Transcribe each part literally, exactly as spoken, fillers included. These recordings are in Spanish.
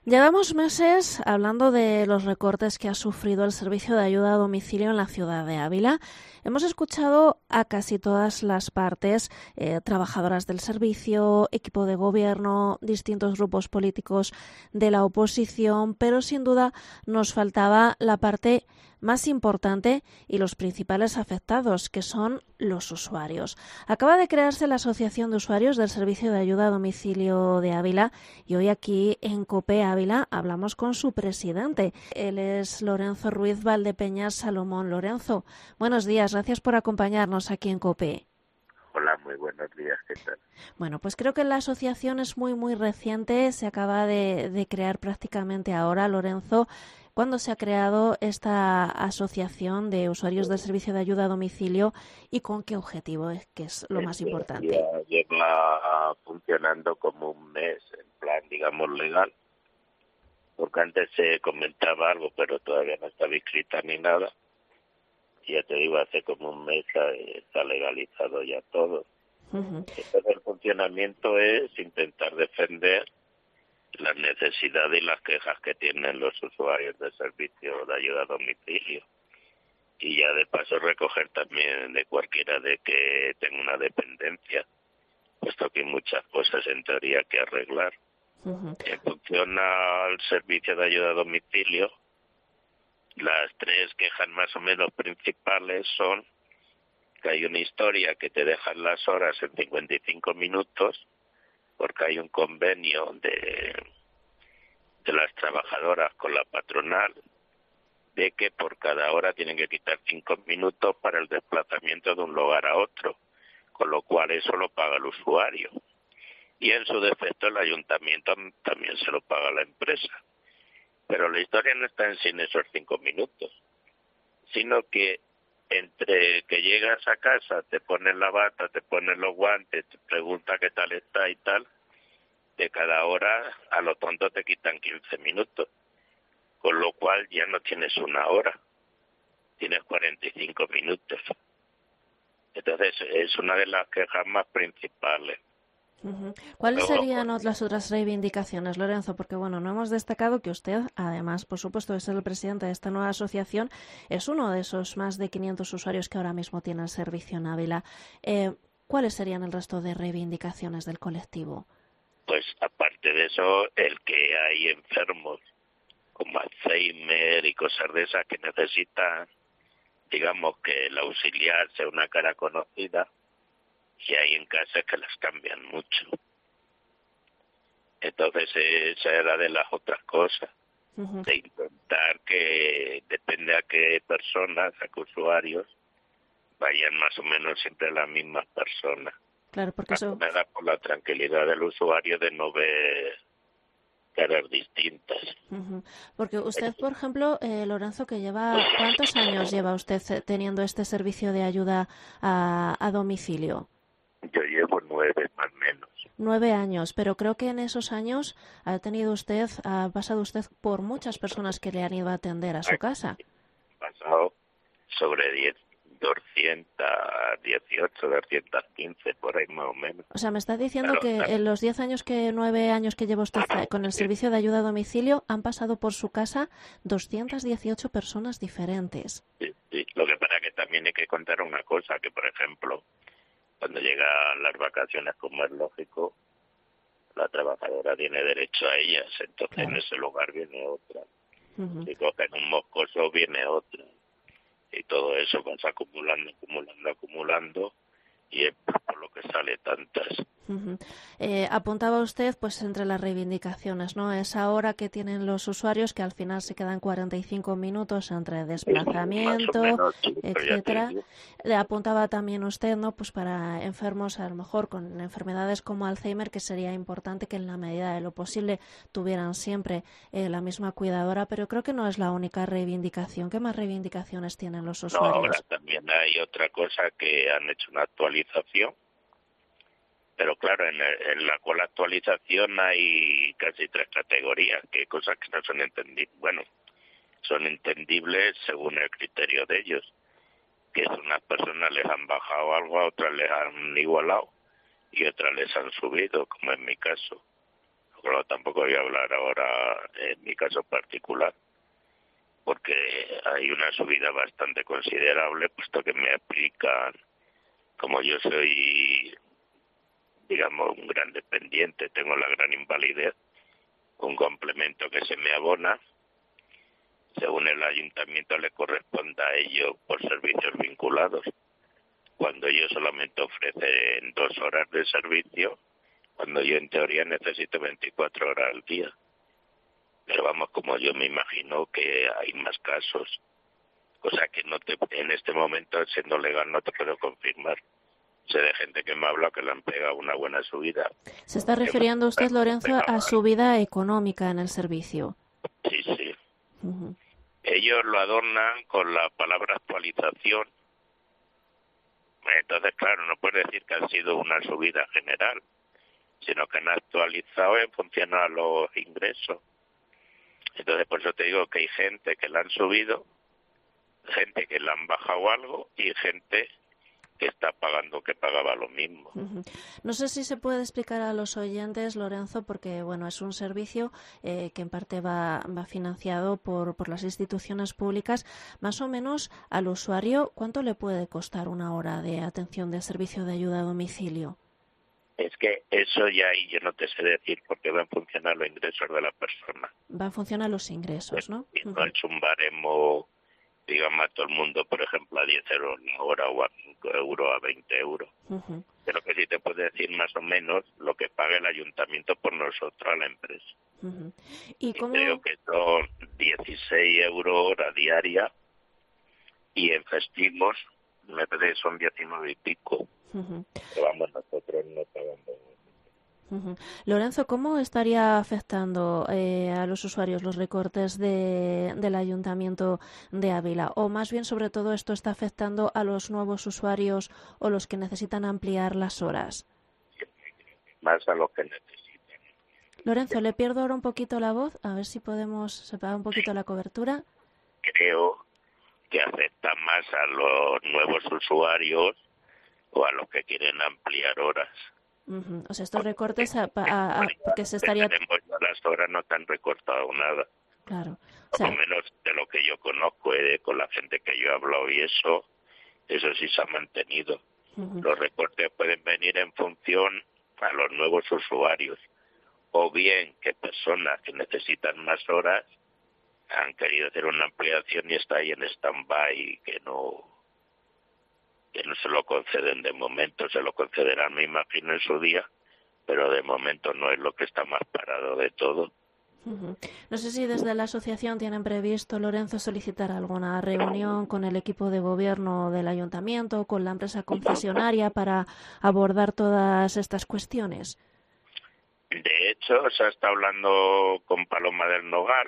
Llevamos meses hablando de los recortes que ha sufrido el servicio de ayuda a domicilio en la ciudad de Ávila. Hemos escuchado a casi todas las partes, eh, trabajadoras del servicio, equipo de gobierno, distintos grupos políticos de la oposición, pero sin duda nos faltaba la parte más importante y los principales afectados, que son los usuarios. Acaba de crearse la Asociación de Usuarios del Servicio de Ayuda a Domicilio de Ávila y hoy aquí en COPE Ávila hablamos con su presidente. Él es Lorenzo Ruiz Valdepeñas Salomón. Lorenzo, buenos días, gracias por acompañarnos aquí en COPE. Hola, muy buenos días, ¿qué tal? Bueno, pues creo que la asociación es muy, muy reciente, se acaba de, de crear prácticamente ahora, Lorenzo. ¿Cuándo se ha creado esta asociación de usuarios del servicio de ayuda a domicilio y con qué objetivo, es que es lo más Este, importante? ya lleva funcionando como un mes, en plan, digamos, legal, porque antes se comentaba algo, pero todavía no estaba inscrita ni nada. Y ya te digo, hace como un mes eh, está legalizado ya todo. Uh-huh. Entonces el funcionamiento es intentar defender las necesidades y las quejas que tienen los usuarios del servicio de ayuda a domicilio. Y ya de paso recoger también de cualquiera de que tenga una dependencia, puesto que hay muchas cosas en teoría que arreglar. Uh-huh. En función al servicio de ayuda a domicilio, las tres quejas más o menos principales son que hay una historia que te dejan las horas en cincuenta y cinco minutos, porque hay un convenio de, de las trabajadoras con la patronal, de que por cada hora tienen que quitar cinco minutos para el desplazamiento de un lugar a otro, con lo cual eso lo paga el usuario. Y en su defecto el ayuntamiento también se lo paga la empresa. Pero la historia no está en sí en esos cinco minutos, sino que entre que llegas a casa, te pones la bata, te pones los guantes, te pregunta qué tal está y tal, de cada hora a lo tonto te quitan quince minutos, con lo cual ya no tienes una hora, tienes cuarenta y cinco minutos. Entonces es una de las quejas más principales. Uh-huh. ¿Cuáles Luego, serían las otras reivindicaciones, Lorenzo? Porque, bueno, no hemos destacado que usted, además, por supuesto, de ser el presidente de esta nueva asociación, es uno de esos más de quinientos usuarios que ahora mismo tienen servicio en Ávila. Eh, ¿Cuáles serían el resto de reivindicaciones del colectivo? pues aparte de eso, el que hay enfermos como Alzheimer y cosas de esas que necesitan, digamos, que el auxiliar sea una cara conocida, y hay en casa que las cambian mucho. Entonces esa era de las otras cosas, Uh-huh. de intentar que, depende a qué personas, a qué usuarios, vayan más o menos siempre las mismas personas. Claro, porque Más que eso... nada por la tranquilidad del usuario de no ver caras distintas. Uh-huh. Porque usted, por ejemplo, eh, Lorenzo, que lleva... ¿Cuántos años lleva usted teniendo este servicio de ayuda a, a domicilio? Yo llevo nueve más o menos. Nueve años, pero creo que en esos años ha tenido usted, ha pasado usted por muchas personas que le han ido a atender a su casa. He pasado sobre diez, doscientos dieciocho, doscientos quince, por ahí más o menos. O sea, me está diciendo Claro, que en los diez años que, nueve años que lleva usted con el sí, servicio de ayuda a domicilio, han pasado por su casa doscientas dieciocho personas diferentes. sí, sí. Lo que pasa es que también hay que contar una cosa, que por ejemplo, cuando llegan las vacaciones, como es lógico, la trabajadora tiene derecho a ellas, entonces en Claro. ese lugar viene otra. Uh-huh. Si cogen un moscoso, viene otra. Y todo eso vas acumulando, acumulando, acumulando, y es por lo que sale tantas. Uh-huh. Eh, apuntaba usted, pues, entre las reivindicaciones, ¿no? Esa hora que tienen los usuarios, que al final se quedan cuarenta y cinco minutos entre Más o desplazamiento, menos, sí, pero ya te etcétera. digo, Le apuntaba también usted, ¿no? Pues para enfermos, a lo mejor con enfermedades como Alzheimer, que sería importante que en la medida de lo posible tuvieran siempre eh, la misma cuidadora, pero creo que no es la única reivindicación. ¿Qué más reivindicaciones tienen los no, ahora usuarios? también hay otra cosa que han hecho una actualización, pero claro, en, el- en la cual actualización hay casi tres categorías, que hay cosas que no son entendibles, bueno, son entendibles según el criterio de ellos, que a unas personas les han bajado algo, a otras les han igualado y otras les han subido, como en mi caso. pero tampoco voy a hablar ahora en mi caso particular, porque hay una subida bastante considerable, puesto que me aplican, como yo soy, digamos, un gran dependiente, tengo la gran invalidez, un complemento que se me abona, según el ayuntamiento le corresponda a ello por servicios vinculados, cuando ellos solamente ofrecen dos horas de servicio, cuando yo en teoría necesito veinticuatro horas al día. Pero vamos, como yo me imagino que hay más casos, cosa que no te, en este momento, siendo legal, no te puedo confirmar. Sé de gente que me habla que le han pegado una buena subida. Se está refiriendo usted, Lorenzo, a subida económica en el servicio. Sí, sí. Uh-huh. Ellos lo adornan con la palabra actualización. Entonces, claro, no puedes decir que ha sido una subida general, sino que han actualizado en función a los ingresos. Entonces, por eso te digo que hay gente que la han subido, gente que la han bajado algo y gente que está pagando que pagaba lo mismo. Uh-huh. No sé si se puede explicar a los oyentes, Lorenzo, porque bueno, es un servicio eh, que en parte va, va financiado por, por las instituciones públicas. Más o menos al usuario, ¿cuánto le puede costar una hora de atención de servicio de ayuda a domicilio? Es que eso ya ahí yo no te sé decir, porque van a funcionar los ingresos de la persona. Van a funcionar los ingresos, ¿no? Y no es un baremo, digamos, a todo el mundo, por ejemplo, a diez euros la hora o a cinco euros, a veinte euros. Uh-huh. Pero que sí te puede decir más o menos lo que paga el ayuntamiento por nosotros a la empresa. Uh-huh. ¿Y, y cómo... creo que son dieciséis euros hora diaria y en festivos me parece que son diecinueve y pico. Uh-huh. Pero vamos, nosotros no pagamos. Uh-huh. Lorenzo, ¿cómo estaría afectando eh, a los usuarios los recortes de, del Ayuntamiento de Ávila? O más bien, sobre todo, esto está afectando a los nuevos usuarios o los que necesitan ampliar las horas. Más a los que necesitan. Lorenzo, le pierdo ahora un poquito la voz, a ver si podemos separar un poquito la cobertura. Creo que afecta más a los nuevos usuarios o a los que quieren ampliar horas. Uh-huh. O sea, estos recortes a, a, a, porque se estaría... Las horas no te han recortado nada. Claro. O sea... Por lo menos de lo que yo conozco, eh, con la gente que yo he hablado y eso, eso sí se ha mantenido. Uh-huh. Los recortes pueden venir en función a los nuevos usuarios, o bien que personas que necesitan más horas han querido hacer una ampliación y está ahí en stand-by, que no... que no se lo conceden de momento, se lo concederán, me imagino, en su día, pero de momento no es lo que está más parado de todo. Uh-huh. No sé si desde la asociación tienen previsto, Lorenzo, solicitar alguna reunión con el equipo de gobierno del ayuntamiento o con la empresa concesionaria para abordar todas estas cuestiones. De hecho, se está hablando con Paloma del Nogal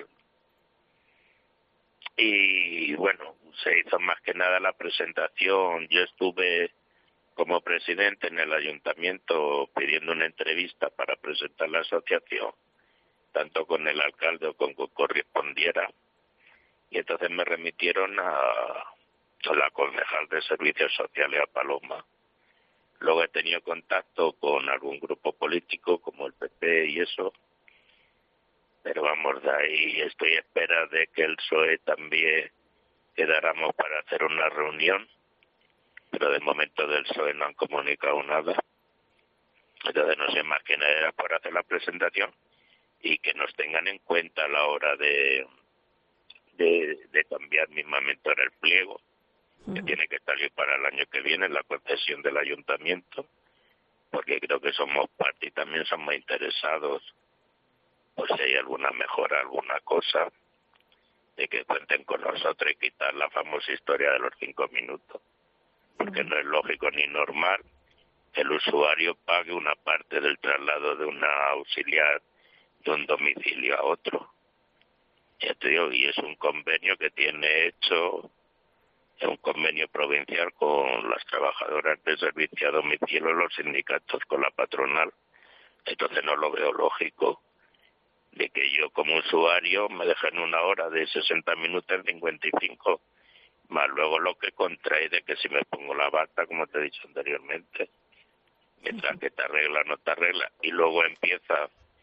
y, bueno, se hizo más que nada la presentación. Yo estuve como presidente en el ayuntamiento pidiendo una entrevista para presentar la asociación, tanto con el alcalde o con quien correspondiera. Y entonces me remitieron a, a la concejal de Servicios Sociales, a Paloma. Luego he tenido contacto con algún grupo político, como el P P y eso. Pero vamos, de ahí estoy a espera de que el P S O E también quedáramos para hacer una reunión, pero de momento del P S O E no han comunicado nada. Entonces no sé más que nada era por hacer la presentación y que nos tengan en cuenta a la hora de, de, de cambiar mismamente ahora el pliego, uh-huh. que tiene que salir para el año que viene, la concesión del ayuntamiento, porque creo que somos parte y también somos interesados, pues si hay alguna mejora, alguna cosa, de que cuenten con nosotros y quitar la famosa historia de los cinco minutos. Porque no es lógico ni normal que el usuario pague una parte del traslado de una auxiliar de un domicilio a otro. Ya te digo, y es un convenio que tiene hecho, es un convenio provincial con las trabajadoras de servicio a domicilio, los sindicatos con la patronal. Entonces no lo veo lógico de que yo como usuario me dejen una hora de sesenta minutos en cincuenta y cinco, más luego lo que contrae de que si me pongo la bata, como te he dicho anteriormente, mientras que te arregla, no te arregla, y luego empieza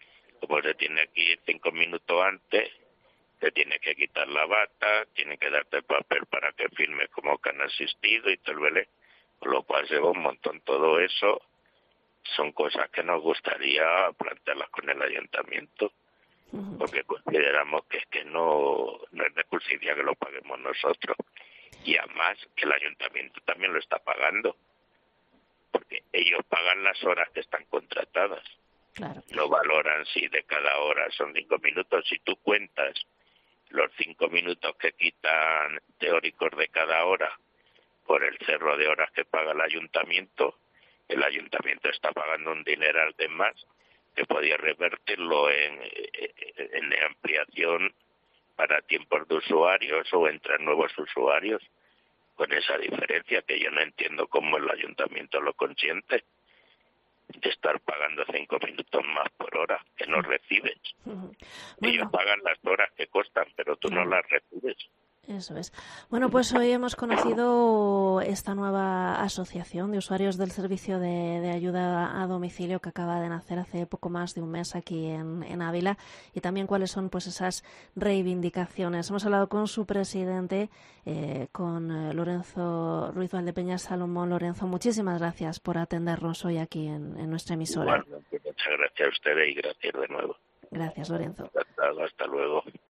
como se tiene que ir cinco minutos antes, te tiene que quitar la bata, tiene que darte el papel para que firmes como que han asistido y todo el belé, con lo cual se va un montón. Todo eso son cosas que nos gustaría plantearlas con el ayuntamiento, porque consideramos que es que no, no es de justicia que lo paguemos nosotros, y además que el ayuntamiento también lo está pagando, porque ellos pagan las horas que están contratadas. Claro. No valoran si de cada hora son cinco minutos. Si tú cuentas los cinco minutos que quitan teóricos de cada hora por el cerro de horas que paga el ayuntamiento, el ayuntamiento está pagando un dineral de más que podía revertirlo en, en ampliación para tiempos de usuarios o entrar nuevos usuarios, con esa diferencia que yo no entiendo cómo el ayuntamiento lo consiente, de estar pagando cinco minutos más por hora que no recibes. Bueno. Ellos pagan las horas que costan, pero tú no las recibes. Eso es. Bueno, pues hoy hemos conocido esta nueva asociación de usuarios del servicio de, de ayuda a domicilio que acaba de nacer hace poco más de un mes aquí en, en Ávila, y también cuáles son pues esas reivindicaciones. Hemos hablado con su presidente, eh, con eh, Lorenzo Ruiz Valdepeñas Salomón. Lorenzo, muchísimas gracias por atendernos hoy aquí en, en nuestra emisora. Bueno, muchas gracias a ustedes y gracias de nuevo. Gracias, Lorenzo. Hasta, hasta luego.